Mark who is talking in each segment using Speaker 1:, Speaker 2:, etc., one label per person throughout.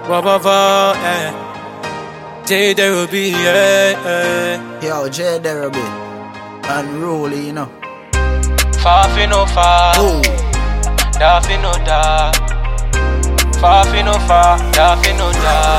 Speaker 1: J Derby,
Speaker 2: Yo, J Derby. Unruly, you know.
Speaker 1: Far fi no far, da fi no da. Far fi no far, da fi no da.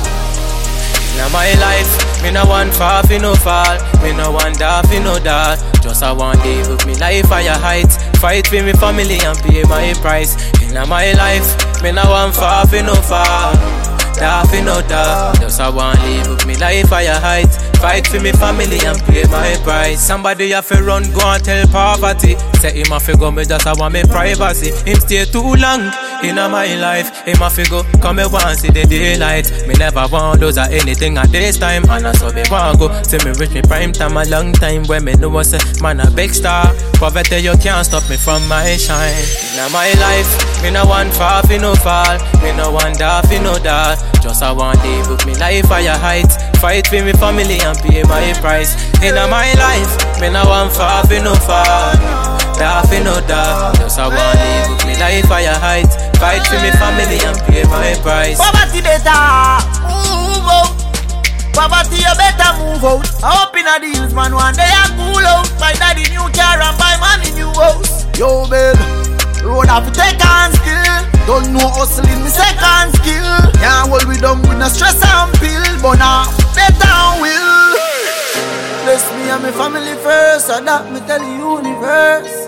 Speaker 1: Inna my life, me no want far fi no fall. Me no want da fi no da. Just I want live with me life higher heights. Fight for me family and pay my price. Inna my life, me no want far fi no fall. Da fi no da. Just I want live with me life higher heights. Fight for me family and pay my price. Somebody have to run, go and tell poverty. Say him have to go, me just I want me privacy. Him stay too long in my life. Him have to go, come me want see the daylight. Me never want those or anything at this time. And I saw me want go. See me reach me prime time a long time. When me know what's man a big star. Poverty you can't stop me from my shine. In my life, me no want far fi no fall. Me no want da fi no da. Just I want live with me life higher heights. Fight for me family and pay my price. In my life, me no want far fi no fall. Da fi no da. Just I want live with me life higher heights. Fight for me family and pay my price.
Speaker 2: Poverty better move out. Poverty you better move out. I hope in a deals man one day I cool out. My daddy new car and buy money new house. Yo babe, road have to take on skill. Don't know hustling me second skill. Can't hold we down with no stress and pill. But now better will. Bless me and my family first. So that me tell the universe.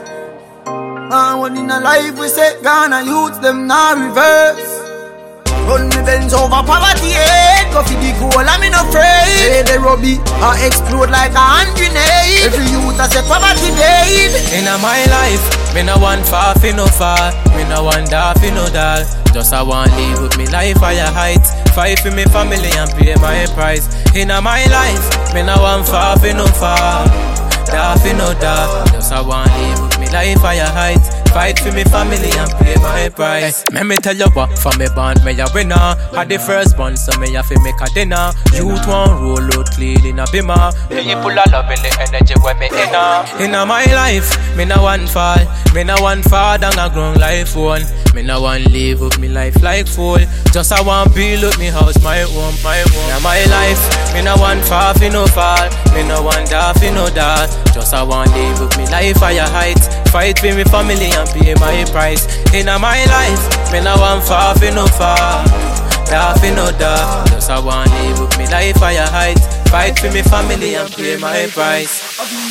Speaker 2: And when in a life we say Ghana youths them now reverse. Run me Benz over poverty, go for the goal, I'm in afraid. Say the Robbie, I explode like a hand grenade. Every youth I say poverty dead.
Speaker 1: In my life, me no want far fi no far. Me no want da fi no da. Just I want live with me life higher heights. Fight for me family and pay my price. In my life, me no want far fi no far. Da fi no da. Just I want live with me life higher heights. Fight for me family and pay my price. Let me tell you what, from me band me a winner. Had the first one, so me have to make a dinner. Youth one roll out clean in a bimmer. People are loving the energy when me in my life, me no want fall. Me no want fall down a ground life one. Me no want live with me life like fool. Just I want build up me house, my home. In my life, me no want fall fi no fall. Me no want da fi no da. Just I want live with me life higher heights. Fight for me family and pay my price. In my life, me no want far fi no far. Da fi no da. Just I want live with me life higher heights. Fight for me family and pay my price.